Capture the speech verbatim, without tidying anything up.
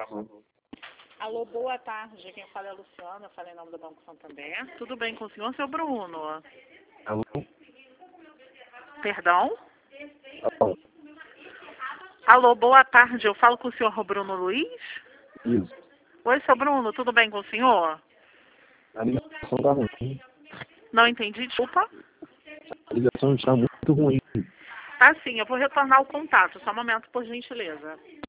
favor. Alô, boa tarde. Quem fala é a Luciana, eu falei em nome do Banco Santander. Tudo bem com o senhor, seu Bruno? Alô? Perdão? Alô? Alô, boa tarde. Eu falo com o senhor Bruno Luiz? Isso. Oi, seu Bruno, tudo bem com o senhor? A ligação tá ruim. Não entendi, desculpa. A ligação está muito ruim. Tá sim, eu vou retornar o contato. Só um momento, por gentileza.